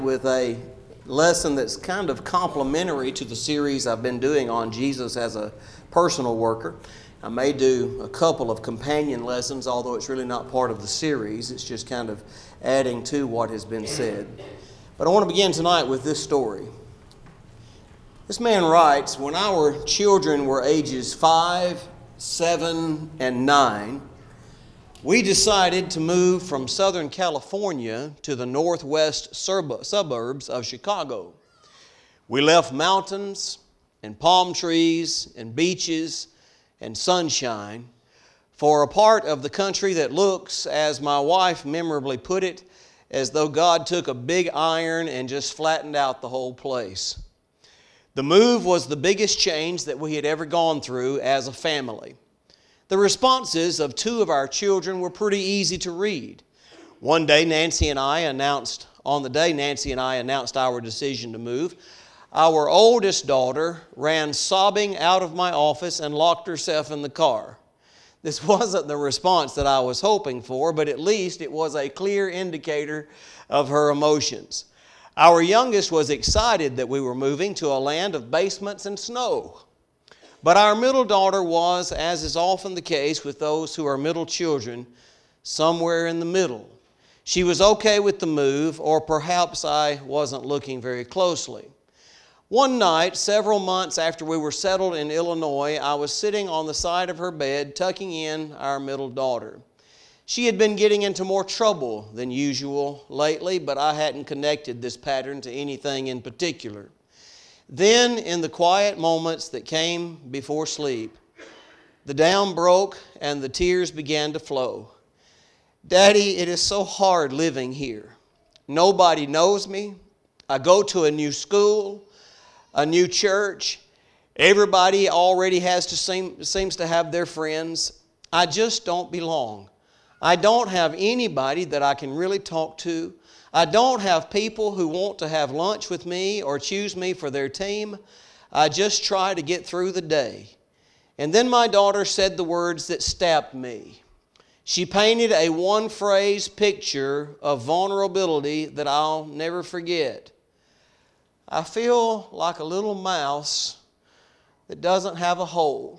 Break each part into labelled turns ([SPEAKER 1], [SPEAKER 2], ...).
[SPEAKER 1] With a lesson that's kind of complementary to the series I've been doing on Jesus as a personal worker. I may do a couple of companion lessons, although it's really not part of the series. It's just kind of adding to what has been said. But I want to begin tonight with this story. This man writes, when our children were ages 5, 7, and 9, we decided to move from Southern California to the northwest suburbs of Chicago. We left mountains and palm trees and beaches and sunshine for a part of the country that looks, as my wife memorably put it, as though God took a big iron and just flattened out the whole place. The move was the biggest change that we had ever gone through as a family. The responses of two of our children were pretty easy to read. On the day Nancy and I announced our decision to move, our oldest daughter ran sobbing out of my office and locked herself in the car. This wasn't the response that I was hoping for, but at least it was a clear indicator of her emotions. Our youngest was excited that we were moving to a land of basements and snow. But our middle daughter was, as is often the case with those who are middle children, somewhere in the middle. She was okay with the move, or perhaps I wasn't looking very closely. One night, several months after we were settled in Illinois, I was sitting on the side of her bed, tucking in our middle daughter. She had been getting into more trouble than usual lately, but I hadn't connected this pattern to anything in particular. Then, in the quiet moments that came before sleep, the dam broke and the tears began to flow. Daddy, it is so hard living here. Nobody knows me. I go to a new school, a new church. Everybody already seems to have their friends. I just don't belong. I don't have anybody that I can really talk to. I don't have people who want to have lunch with me or choose me for their team. I just try to get through the day. And then my daughter said the words that stabbed me. She painted a one-phrase picture of vulnerability that I'll never forget. I feel like a little mouse that doesn't have a hole.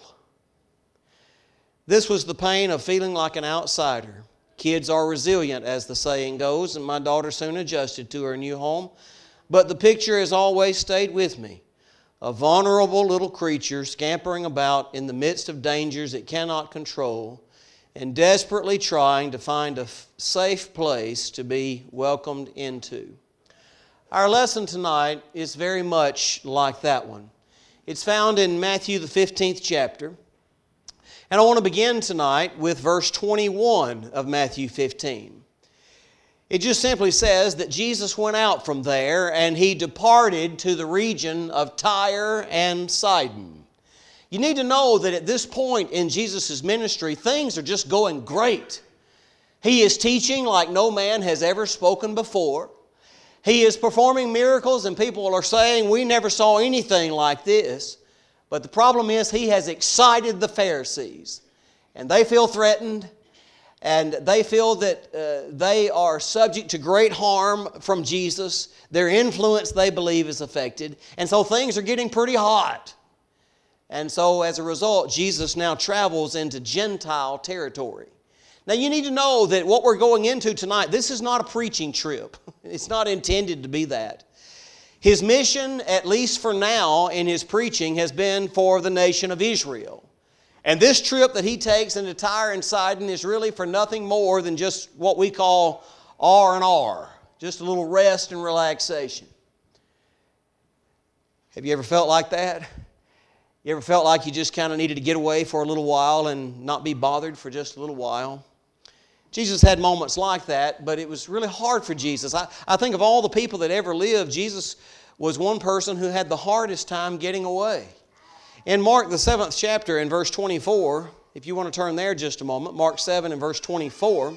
[SPEAKER 1] This was the pain of feeling like an outsider. Kids are resilient, as the saying goes, and my daughter soon adjusted to her new home. But the picture has always stayed with me. A vulnerable little creature scampering about in the midst of dangers it cannot control and desperately trying to find a safe place to be welcomed into. Our lesson tonight is very much like that one. It's found in Matthew the 15th chapter. And I want to begin tonight with verse 21 of Matthew 15. It just simply says that Jesus went out from there and he departed to the region of Tyre and Sidon. You need to know that at this point in Jesus' ministry, things are just going great. He is teaching like no man has ever spoken before. He is performing miracles and people are saying, we never saw anything like this. But the problem is he has excited the Pharisees, and they feel threatened, and they feel that they are subject to great harm from Jesus. Their influence, they believe, is affected, and so things are getting pretty hot. And so as a result, Jesus now travels into Gentile territory. Now you need to know that what we're going into tonight, this is not a preaching trip. It's not intended to be that. His mission, at least for now in his preaching, has been for the nation of Israel. And this trip that he takes into Tyre and Sidon is really for nothing more than just what we call R&R, just a little rest and relaxation. Have you ever felt like that? You ever felt like you just kind of needed to get away for a little while and not be bothered for just a little while? Jesus had moments like that, but it was really hard for Jesus. I think of all the people that ever lived, Jesus was one person who had the hardest time getting away. In Mark, the 7th chapter, in verse 24, if you want to turn there just a moment, Mark 7 and verse 24,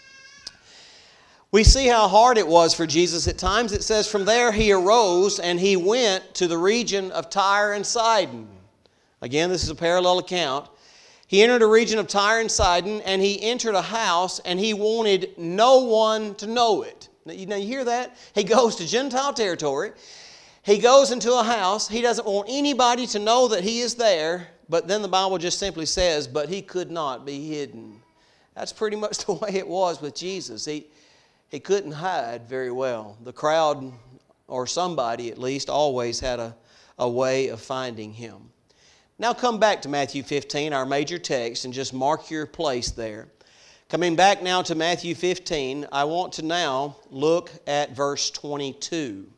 [SPEAKER 1] we see how hard it was for Jesus at times. It says, from there he arose and he went to the region of Tyre and Sidon. Again, this is a parallel account. He entered a region of Tyre and Sidon, and he entered a house, and he wanted no one to know it. Now, you hear that? He goes to Gentile territory. He goes into a house. He doesn't want anybody to know that he is there. But then the Bible just simply says, but he could not be hidden. That's pretty much the way it was with Jesus. He couldn't hide very well. The crowd, or somebody at least, always had a way of finding him. Now come back to Matthew 15, our major text, and just mark your place there. Coming back now to Matthew 15, I want to now look at verse 22.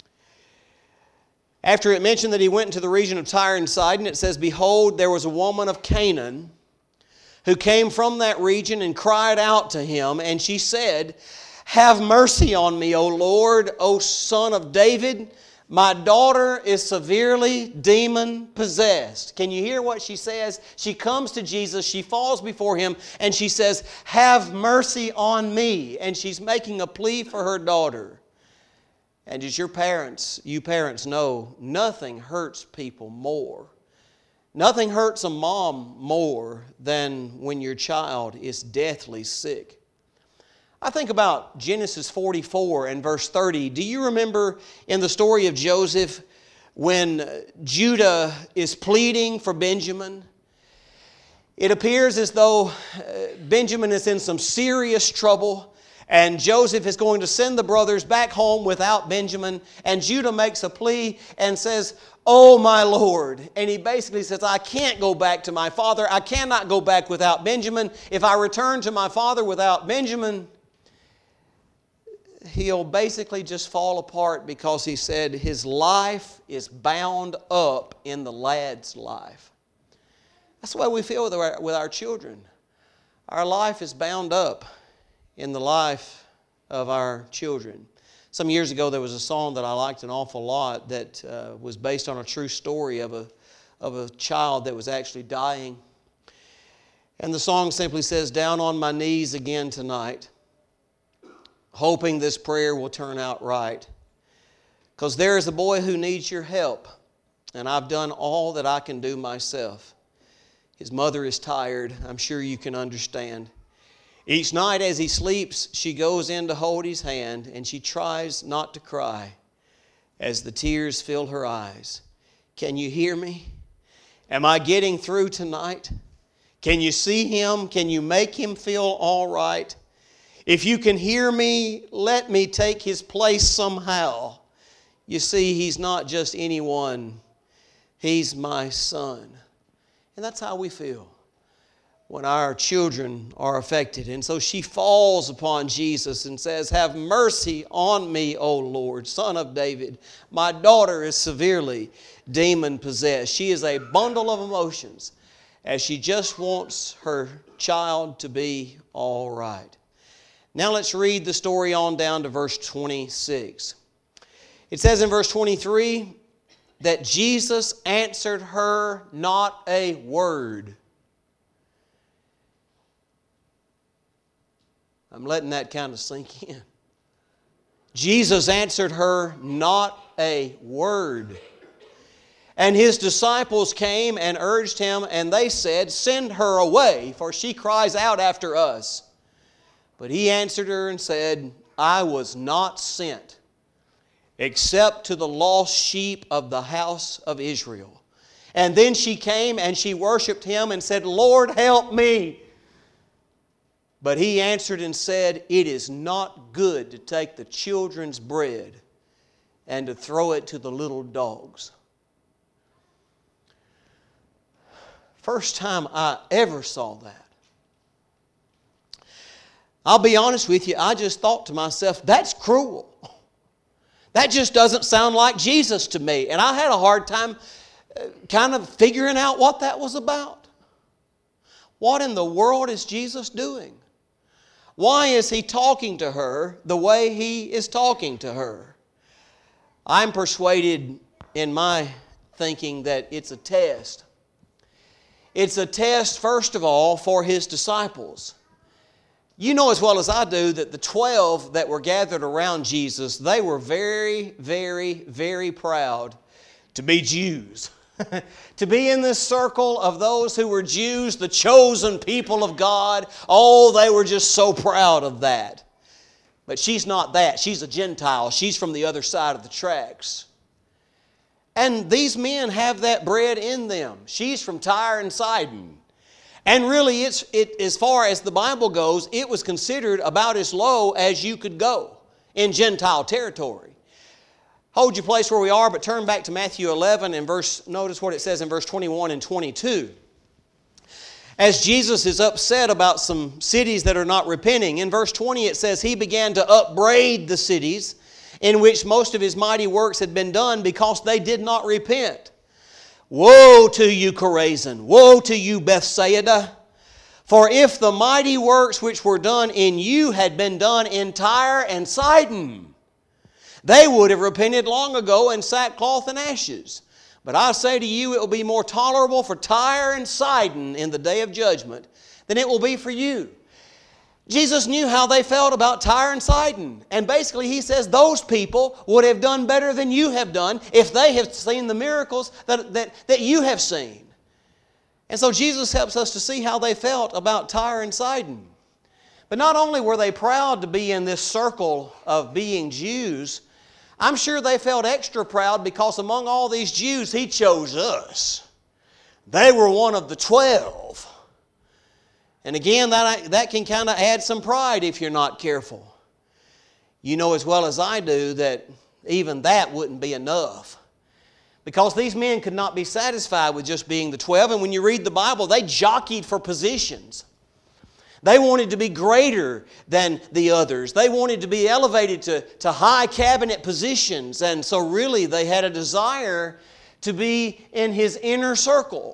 [SPEAKER 1] After it mentioned that he went into the region of Tyre and Sidon, it says, behold, there was a woman of Canaan who came from that region and cried out to him, and she said, have mercy on me, O Lord, O Son of David. My daughter is severely demon-possessed. Can you hear what she says? She comes to Jesus, she falls before him, and she says, have mercy on me. And she's making a plea for her daughter. And as you parents know, nothing hurts people more. Nothing hurts a mom more than when your child is deathly sick. I think about Genesis 44 and verse 30. Do you remember in the story of Joseph when Judah is pleading for Benjamin? It appears as though Benjamin is in some serious trouble, and Joseph is going to send the brothers back home without Benjamin, and Judah makes a plea and says, oh my Lord. And he basically says, I can't go back to my father. I cannot go back without Benjamin. If I return to my father without Benjamin, he'll basically just fall apart, because he said his life is bound up in the lad's life. That's the way we feel with our children. Our life is bound up in the life of our children. Some years ago there was a song that I liked an awful lot that was based on a true story of a child that was actually dying. And the song simply says, down on my knees again tonight, hoping this prayer will turn out right. Because there is a boy who needs your help, and I've done all that I can do myself. His mother is tired. I'm sure you can understand. Each night as he sleeps, she goes in to hold his hand, and she tries not to cry as the tears fill her eyes. Can you hear me? Am I getting through tonight? Can you see him? Can you make him feel all right? If you can hear me, let me take his place somehow. You see, he's not just anyone. He's my son. And that's how we feel when our children are affected. And so she falls upon Jesus and says, have mercy on me, O Lord, Son of David. My daughter is severely demon-possessed. She is a bundle of emotions as she just wants her child to be all right. Now let's read the story on down to verse 26. It says in verse 23 that Jesus answered her not a word. I'm letting that kind of sink in. Jesus answered her not a word. And his disciples came and urged him, and they said, send her away, for she cries out after us. But he answered her and said, I was not sent except to the lost sheep of the house of Israel. And then she came and she worshiped him and said, Lord, help me. But he answered and said, it is not good to take the children's bread and to throw it to the little dogs. First time I ever saw that. I'll be honest with you, I just thought to myself, that's cruel. That just doesn't sound like Jesus to me. And I had a hard time kind of figuring out what that was about. What in the world is Jesus doing? Why is he talking to her the way he is talking to her? I'm persuaded in my thinking that it's a test. It's a test, first of all, for his disciples. You know as well as I do that the 12 that were gathered around Jesus, they were very, very, very proud to be Jews. To be in this circle of those who were Jews, the chosen people of God. Oh, they were just so proud of that. But she's not that. She's a Gentile. She's from the other side of the tracks. And these men have that bred in them. She's from Tyre and Sidon. And really, as far as the Bible goes, it was considered about as low as you could go in Gentile territory. Hold your place where we are, but turn back to Matthew 11 and notice what it says in verse 21 and 22. As Jesus is upset about some cities that are not repenting, in verse 20 it says, He began to upbraid the cities in which most of His mighty works had been done because they did not repent. Woe to you, Chorazin! Woe to you, Bethsaida! For if the mighty works which were done in you had been done in Tyre and Sidon, they would have repented long ago in sackcloth and ashes. But I say to you, it will be more tolerable for Tyre and Sidon in the day of judgment than it will be for you. Jesus knew how they felt about Tyre and Sidon. And basically He says those people would have done better than you have done if they have seen the miracles that you have seen. And so Jesus helps us to see how they felt about Tyre and Sidon. But not only were they proud to be in this circle of being Jews, I'm sure they felt extra proud because among all these Jews, He chose us. They were one of the 12. And again, that can kind of add some pride if you're not careful. You know as well as I do that even that wouldn't be enough. Because these men could not be satisfied with just being the 12. And when you read the Bible, they jockeyed for positions. They wanted to be greater than the others. They wanted to be elevated to high cabinet positions. And so really they had a desire to be in His inner circle.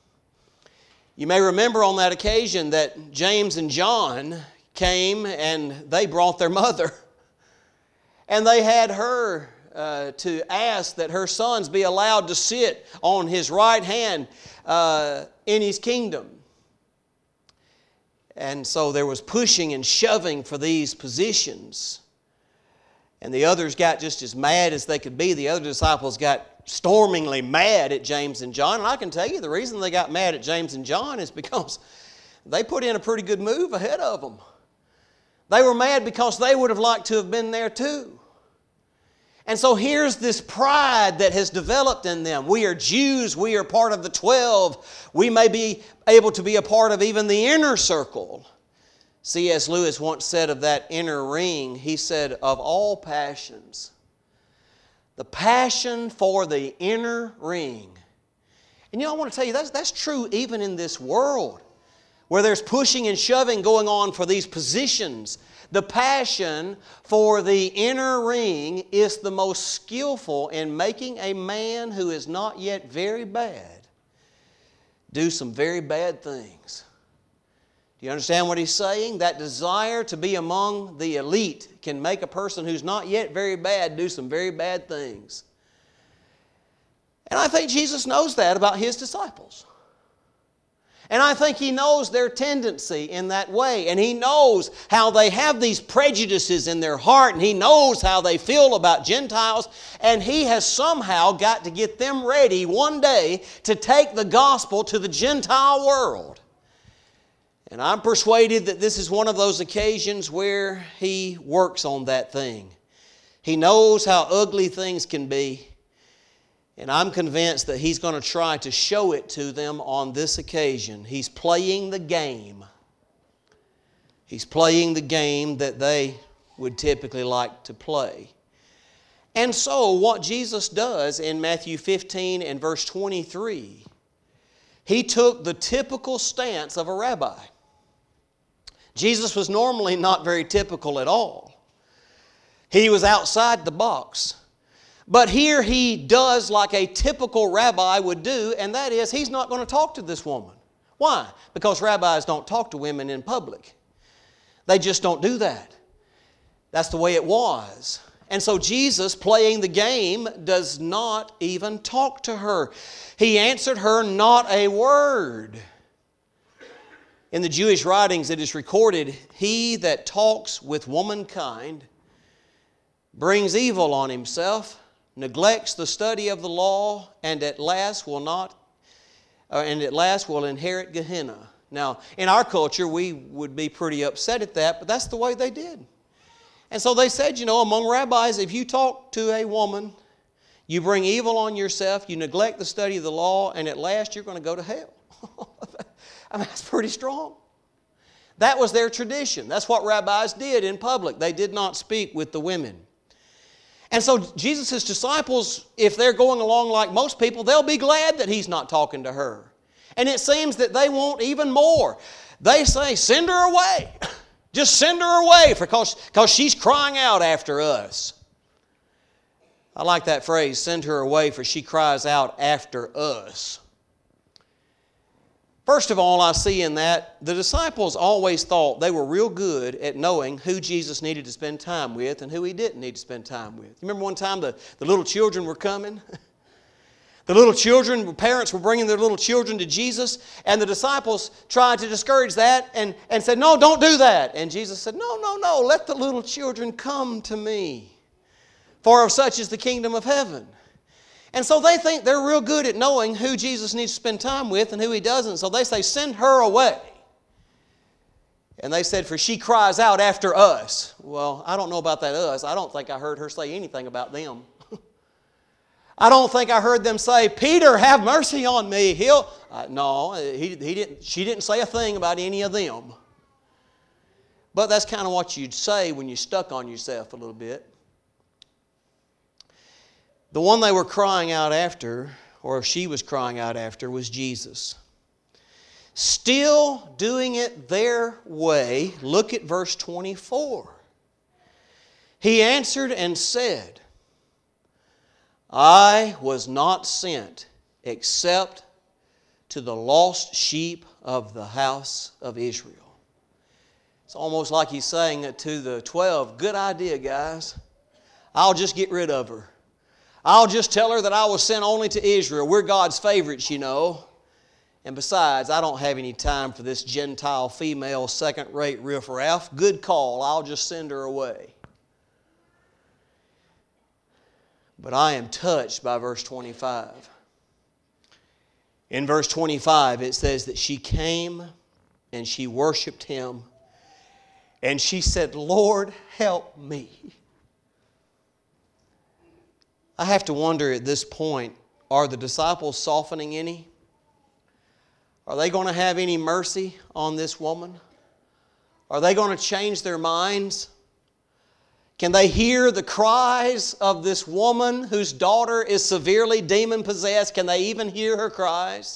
[SPEAKER 1] You may remember on that occasion that James and John came and they brought their mother. And they had her to ask that her sons be allowed to sit on His right hand in His kingdom. And so there was pushing and shoving for these positions. And the others got just as mad as they could be. The other disciples got stormingly mad at James and John. And I can tell you the reason they got mad at James and John is because they put in a pretty good move ahead of them. They were mad because they would have liked to have been there too. And so here's this pride that has developed in them. We are Jews. We are part of the 12. We may be able to be a part of even the inner circle. C.S. Lewis once said of that inner ring, he said, of all passions, the passion for the inner ring. And you know, I want to tell you, that's true even in this world, where there's pushing and shoving going on for these positions. The passion for the inner ring is the most skillful in making a man who is not yet very bad do some very bad things. Do you understand what he's saying? That desire to be among the elite can make a person who's not yet very bad do some very bad things. And I think Jesus knows that about His disciples. And I think He knows their tendency in that way. And He knows how they have these prejudices in their heart. And He knows how they feel about Gentiles. And He has somehow got to get them ready one day to take the gospel to the Gentile world. And I'm persuaded that this is one of those occasions where He works on that thing. He knows how ugly things can be. And I'm convinced that He's going to try to show it to them on this occasion. He's playing the game. He's playing the game that they would typically like to play. And so what Jesus does in Matthew 15 and verse 23, He took the typical stance of a rabbi. Jesus was normally not very typical at all. He was outside the box. But here He does like a typical rabbi would do, and that is He's not going to talk to this woman. Why? Because rabbis don't talk to women in public. They just don't do that. That's the way it was. And so Jesus, playing the game, does not even talk to her. He answered her not a word. In the Jewish writings it is recorded, he that talks with womankind brings evil on himself, neglects the study of the law, and at last will inherit Gehenna. Now, in our culture, we would be pretty upset at that, but that's the way they did. And so they said, among rabbis, if you talk to a woman, you bring evil on yourself, you neglect the study of the law, and at last you're going to go to hell. I mean, that's pretty strong. That was their tradition. That's what rabbis did in public. They did not speak with the women. And so Jesus' disciples, if they're going along like most people, they'll be glad that He's not talking to her. And it seems that they want even more. They say, send her away. Just send her away because she's crying out after us. I like that phrase, send her away, for she cries out after us. First of all, I see in that the disciples always thought they were real good at knowing who Jesus needed to spend time with and who He didn't need to spend time with. You remember one time the little children were coming? The little children, parents were bringing their little children to Jesus, and the disciples tried to discourage that and said, no, don't do that. And Jesus said, no, let the little children come to me, for of such is the kingdom of heaven. And so they think they're real good at knowing who Jesus needs to spend time with and who He doesn't. So they say, send her away. And they said, for she cries out after us. Well, I don't know about that us. I don't think I heard her say anything about them. I don't think I heard them say, Peter, have mercy on me. She didn't say a thing about any of them. But that's kind of what you'd say when you're stuck on yourself a little bit. The one they were crying out after, or she was crying out after, was Jesus. Still doing it their way, look at verse 24. He answered and said, I was not sent except to the lost sheep of the house of Israel. It's almost like He's saying to the 12, good idea, guys. I'll just get rid of her. I'll just tell her that I was sent only to Israel. We're God's favorites, And besides, I don't have any time for this Gentile female second-rate riffraff. Good call. I'll just send her away. But I am touched by verse 25. In verse 25, it says that she came and she worshiped Him. And she said, Lord, help me. I have to wonder at this point, are the disciples softening any? Are they going to have any mercy on this woman? Are they going to change their minds? Can they hear the cries of this woman whose daughter is severely demon-possessed? Can they even hear her cries?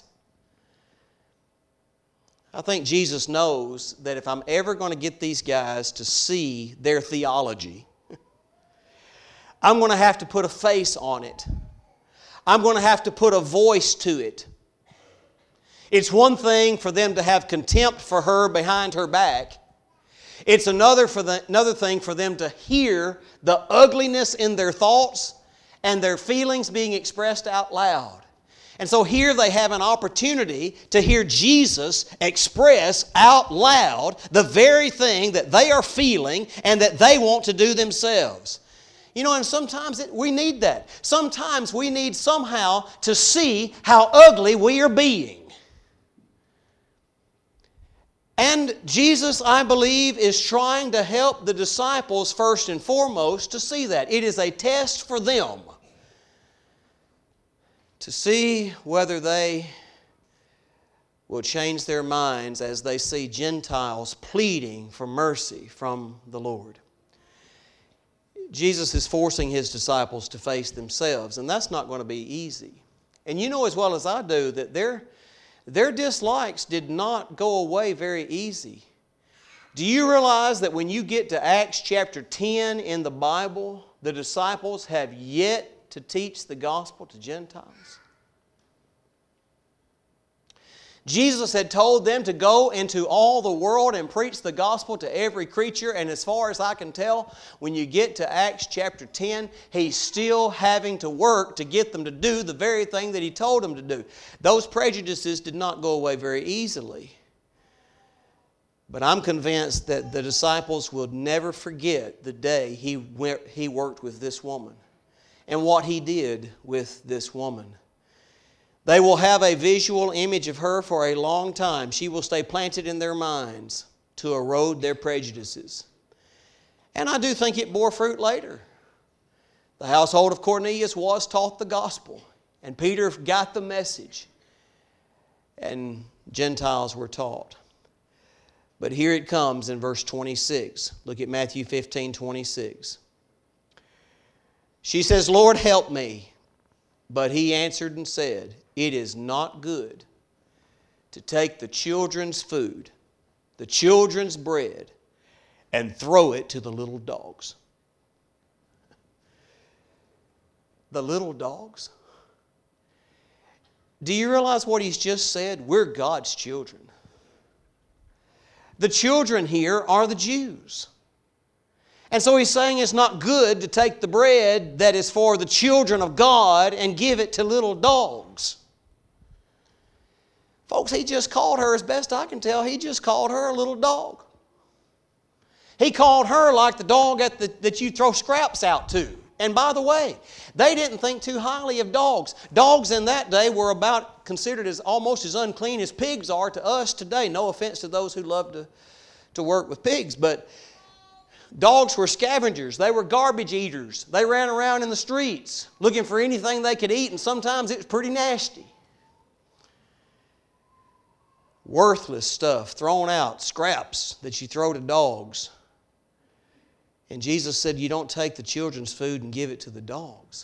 [SPEAKER 1] I think Jesus knows that if I'm ever going to get these guys to see their theology, I'm going to have to put a face on it. I'm going to have to put a voice to it. It's one thing for them to have contempt for her behind her back. It's another thing for them to hear the ugliness in their thoughts and their feelings being expressed out loud. And so here they have an opportunity to hear Jesus express out loud the very thing that they are feeling and that they want to do themselves. And sometimes we need that. Sometimes we need somehow to see how ugly we are being. And Jesus, I believe, is trying to help the disciples first and foremost to see that. It is a test for them to see whether they will change their minds as they see Gentiles pleading for mercy from the Lord. Jesus is forcing His disciples to face themselves, and that's not going to be easy. And you know as well as I do that their dislikes did not go away very easy. Do you realize that when you get to Acts chapter 10 in the Bible, the disciples have yet to teach the gospel to Gentiles? Jesus had told them to go into all the world and preach the gospel to every creature. And as far as I can tell, when you get to Acts chapter 10, He's still having to work to get them to do the very thing that He told them to do. Those prejudices did not go away very easily. But I'm convinced that the disciples will never forget the day He worked with this woman and what He did with this woman. They will have a visual image of her for a long time. She will stay planted in their minds to erode their prejudices. And I do think it bore fruit later. The household of Cornelius was taught the gospel, and Peter got the message, and Gentiles were taught. But here it comes in verse 26. Look at Matthew 15:26. She says, Lord, help me. But he answered and said, it is not good to take the children's food, the children's bread, and throw it to the little dogs. The little dogs? Do you realize what he's just said? We're God's children. The children here are the Jews. And so he's saying it's not good to take the bread that is for the children of God and give it to little dogs. Folks, he just called her, as best I can tell, he just called her a little dog. He called her like the dog that you throw scraps out to. And by the way, they didn't think too highly of dogs. Dogs in that day were about considered as almost as unclean as pigs are to us today. No offense to those who love to work with pigs, but dogs were scavengers. They were garbage eaters. They ran around in the streets looking for anything they could eat, and sometimes it was pretty nasty. Worthless stuff thrown out, scraps that you throw to dogs. And Jesus said, you don't take the children's food and give it to the dogs.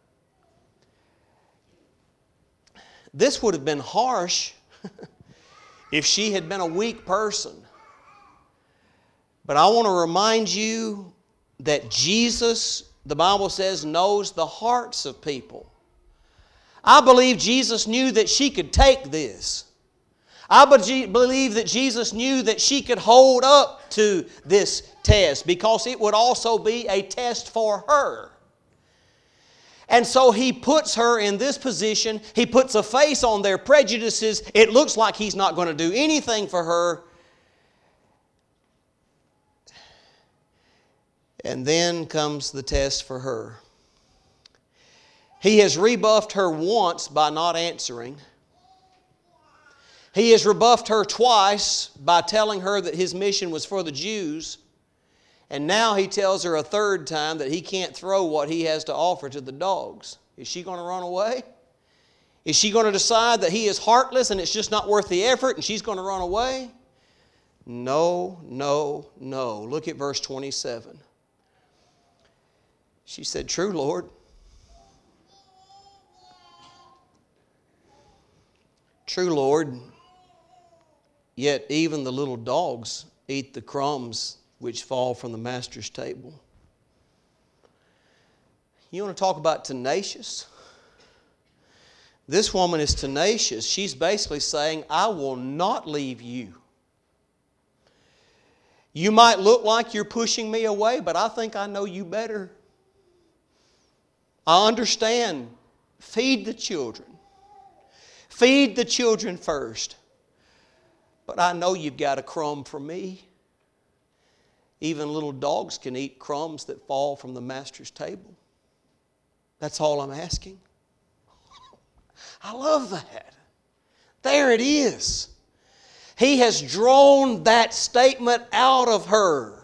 [SPEAKER 1] This would have been harsh if she had been a weak person. But I want to remind you that Jesus, the Bible says, knows the hearts of people. I believe Jesus knew that she could take this. I believe that Jesus knew that she could hold up to this test because it would also be a test for her. And so he puts her in this position. He puts a face on their prejudices. It looks like he's not going to do anything for her. And then comes the test for her. He has rebuffed her once by not answering. He has rebuffed her twice by telling her that his mission was for the Jews. And now he tells her a third time that he can't throw what he has to offer to the dogs. Is she going to run away? Is she going to decide that he is heartless and it's just not worth the effort and she's going to run away? No, no, no. Look at verse 27. She said, true, Lord. True, Lord. Yet even the little dogs eat the crumbs which fall from the master's table. You want to talk about tenacious? This woman is tenacious. She's basically saying, I will not leave you. You might look like you're pushing me away, but I think I know you better. I understand. Feed the children. Feed the children first. But I know you've got a crumb for me. Even little dogs can eat crumbs that fall from the master's table. That's all I'm asking. I love that. There it is. He has drawn that statement out of her.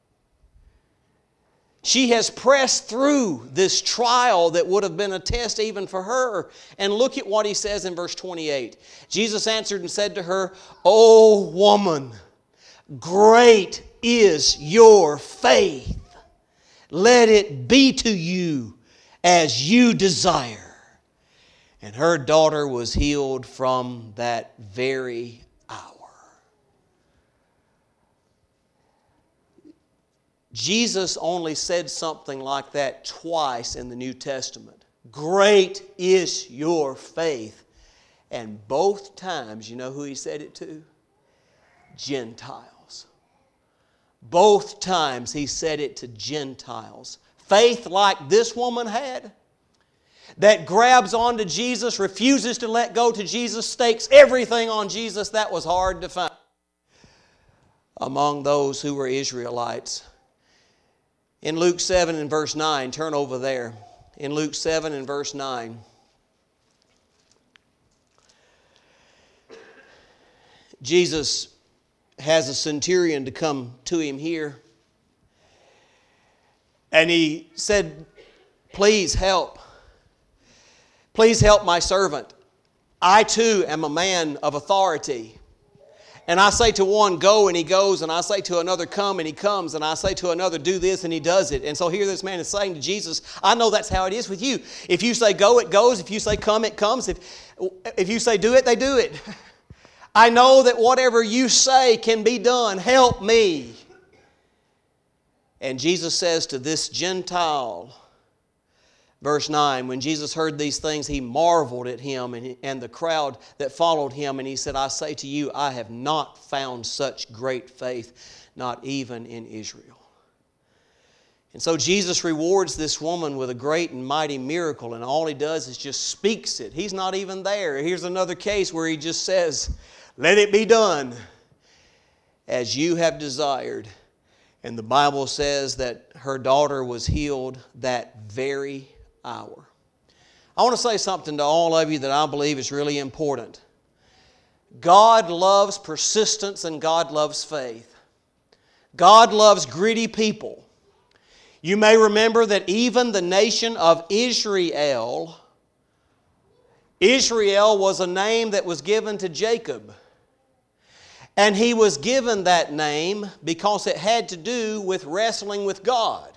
[SPEAKER 1] She has pressed through this trial that would have been a test even for her. And look at what he says in verse 28. Jesus answered and said to her, O woman, great is your faith. Let it be to you as you desire. And her daughter was healed from that very hour. Jesus only said something like that twice in the New Testament. Great is your faith. And both times, you know who he said it to? Gentiles. Both times he said it to Gentiles. Faith like this woman had, that grabs onto Jesus, refuses to let go to Jesus, stakes everything on Jesus, that was hard to find among those who were Israelites. In Luke 7 and verse 9, turn over there. In Luke 7 and verse 9. Jesus has a centurion to come to him here. And he said, please help. Please help my servant. I too am a man of authority. And I say to one, go, and he goes. And I say to another, come, and he comes. And I say to another, do this, and he does it. And so here this man is saying to Jesus, I know that's how it is with you. If you say go, it goes. If you say come, it comes. If you say do it, they do it. I know that whatever you say can be done. Help me. And Jesus says to this Gentile, verse 9, when Jesus heard these things, He marveled at him and the crowd that followed him. And He said, I say to you, I have not found such great faith, not even in Israel. And so Jesus rewards this woman with a great and mighty miracle. And all He does is just speaks it. He's not even there. Here's another case where He just says, let it be done as you have desired. And the Bible says that her daughter was healed that very hour. I want to say something to all of you that I believe is really important. God loves persistence and God loves faith. God loves gritty people. You may remember that even the nation of Israel was a name that was given to Jacob. And he was given that name because it had to do with wrestling with God.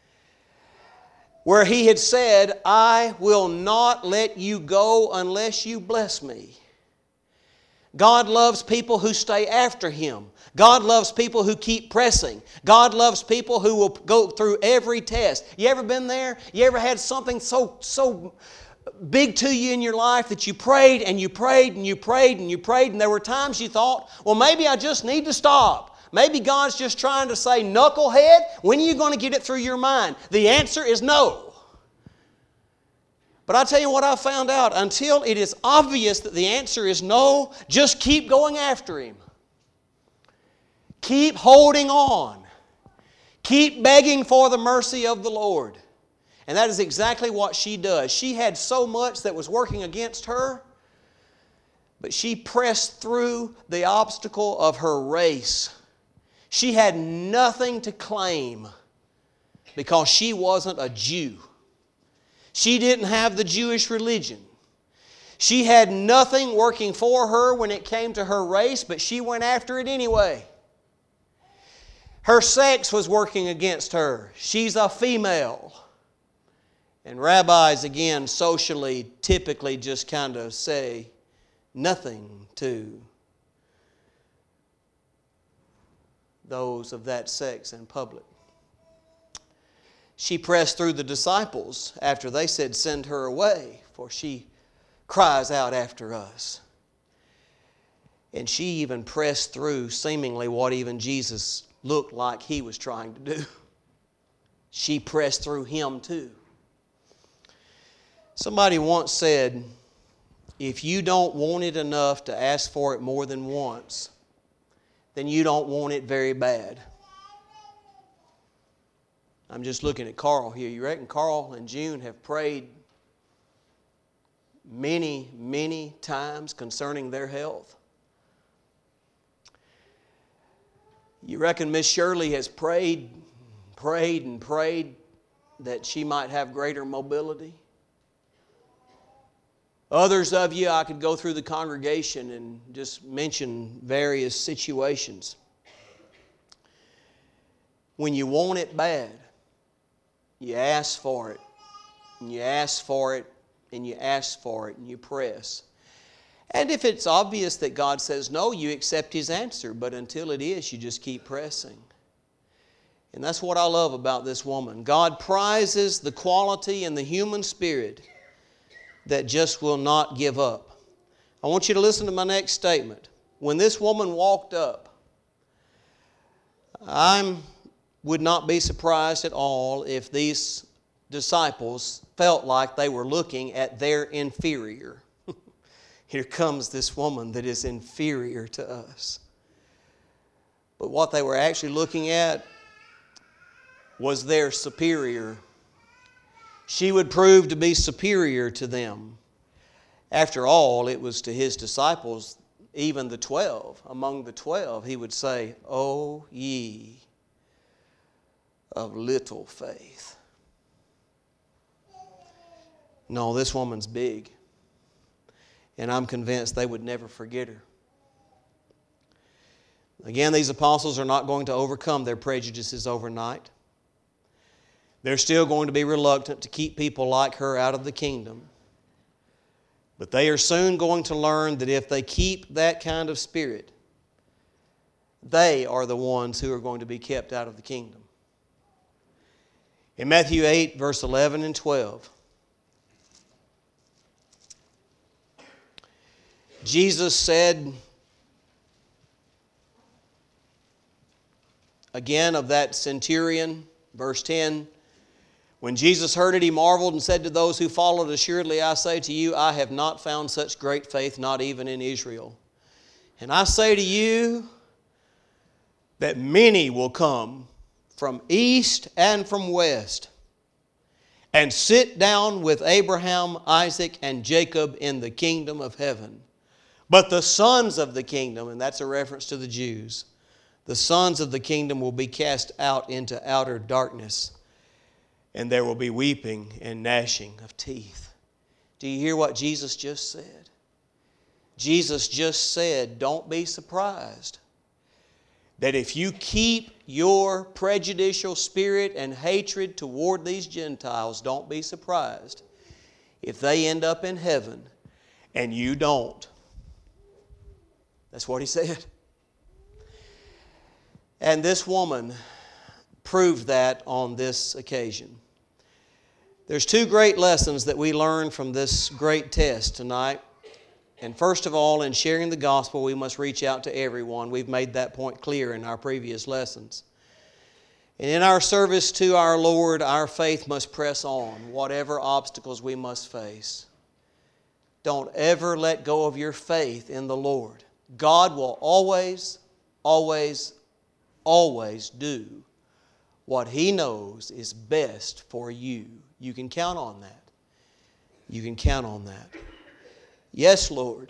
[SPEAKER 1] Where he had said, I will not let you go unless you bless me. God loves people who stay after Him. God loves people who keep pressing. God loves people who will go through every test. You ever been there? You ever had something so big to you in your life that you prayed and you prayed and you prayed and you prayed, and there were times you thought, well, maybe I just need to stop. Maybe God's just trying to say, knucklehead, when are you going to get it through your mind? The answer is no. But I tell you what I found out, until it is obvious that the answer is no, just keep going after Him. Keep holding on. Keep begging for the mercy of the Lord. And that is exactly what she does. She had so much that was working against her, but she pressed through the obstacle of her race. She had nothing to claim because she wasn't a Jew. She didn't have the Jewish religion. She had nothing working for her when it came to her race, but she went after it anyway. Her sex was working against her. She's a female. And rabbis, again, socially, typically just kind of say nothing to those of that sex in public. She pressed through the disciples after they said, send her away, for she cries out after us. And she even pressed through seemingly what even Jesus looked like He was trying to do. She pressed through Him too. Somebody once said, if you don't want it enough to ask for it more than once, then you don't want it very bad. I'm just looking at Carl here. You reckon Carl and June have prayed many, many times concerning their health? You reckon Miss Shirley has prayed that she might have greater mobility? Others of you, I could go through the congregation and just mention various situations. When you want it bad, you ask for it, and you ask for it, and you ask for it, and you press. And if it's obvious that God says no, you accept His answer. But until it is, you just keep pressing. And that's what I love about this woman. God prizes the quality in the human spirit that just will not give up. I want you to listen to my next statement. When this woman walked up, I would not be surprised at all if these disciples felt like they were looking at their inferior. Here comes this woman that is inferior to us. But what they were actually looking at was their superior. She would prove to be superior to them. After all, it was to His disciples, even the 12. Among the 12, He would say, O ye of little faith. No, this woman's big. And I'm convinced they would never forget her. Again, these apostles are not going to overcome their prejudices overnight. They're still going to be reluctant to keep people like her out of the kingdom. But they are soon going to learn that if they keep that kind of spirit, they are the ones who are going to be kept out of the kingdom. In Matthew 8, verse 11 and 12, Jesus said again of that centurion, verse 10, when Jesus heard it, he marveled and said to those who followed, assuredly I say to you, I have not found such great faith, not even in Israel. And I say to you that many will come from east and from west and sit down with Abraham, Isaac, and Jacob in the kingdom of heaven. But the sons of the kingdom, and that's a reference to the Jews, the sons of the kingdom will be cast out into outer darkness, and there will be weeping and gnashing of teeth. Do you hear what Jesus just said? Jesus just said, don't be surprised that if you keep your prejudicial spirit and hatred toward these Gentiles, don't be surprised if they end up in heaven and you don't. That's what he said. And this woman proved that on this occasion. There's two great lessons that we learn from this great test tonight. And first of all, in sharing the gospel, we must reach out to everyone. We've made that point clear in our previous lessons. And in our service to our Lord, our faith must press on, whatever obstacles we must face. Don't ever let go of your faith in the Lord. God will always, always, always do what He knows is best for you. You can count on that. You can count on that. Yes, Lord.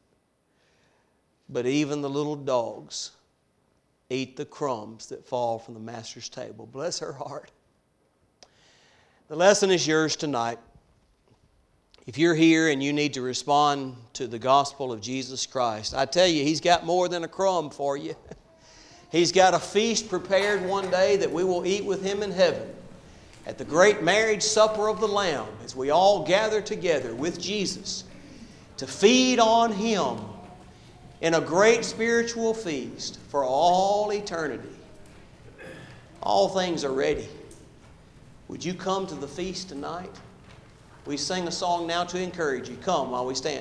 [SPEAKER 1] But even the little dogs eat the crumbs that fall from the Master's table. Bless her heart. The lesson is yours tonight. If you're here and you need to respond to the gospel of Jesus Christ, I tell you, He's got more than a crumb for you. He's got a feast prepared one day that we will eat with Him in heaven at the great marriage supper of the Lamb, as we all gather together with Jesus to feed on Him in a great spiritual feast for all eternity. All things are ready. Would you come to the feast tonight? We sing a song now to encourage you. Come while we stand.